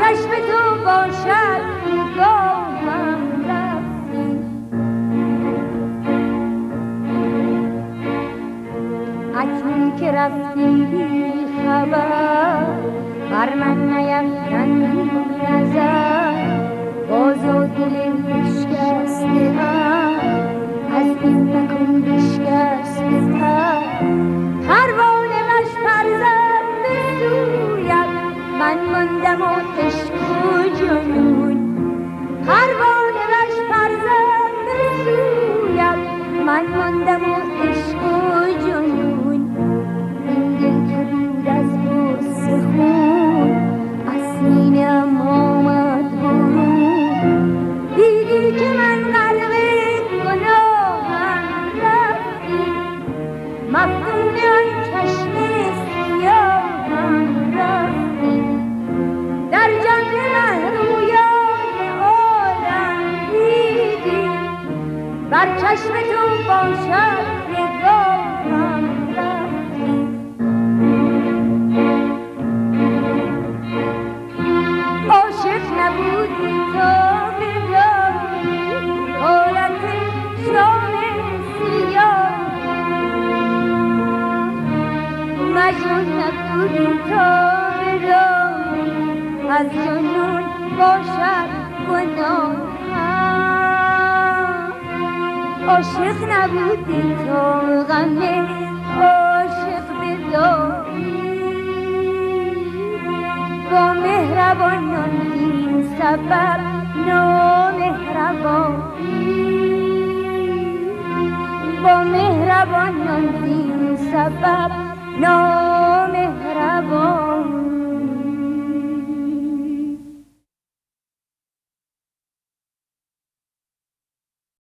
چشم تو باشد نگاهم رفتی. اکنون که رفتی بی خبر بر من نیفکندی نظر، باز و دل بشکسته از این مکن بشکسته تر. پروانه مش پرزد به سویت، من ماندم و عشق و جنون. پروانه مش پرزد به سویت، من ماندم و عشق و جنون. این دل که بود از غصه خون، از سینه‌ام آمد برون. دیدی که من غرق گناهم رفتی، مفتون آن چشم سیاهم رفتی. در جمع مهرویان عالم دیدی، بر چشم تو باشد نگاهم رفتی. عاشق نبودی تا بدانی حالت شام سیاه، مجنون نبودی تا بدانی از جنون باشد گناه. عاشق نبودی تا غم عاشق بدانی، با مهربانان این سبب نامهربانی، با مهربانان این سبب نامهربانی.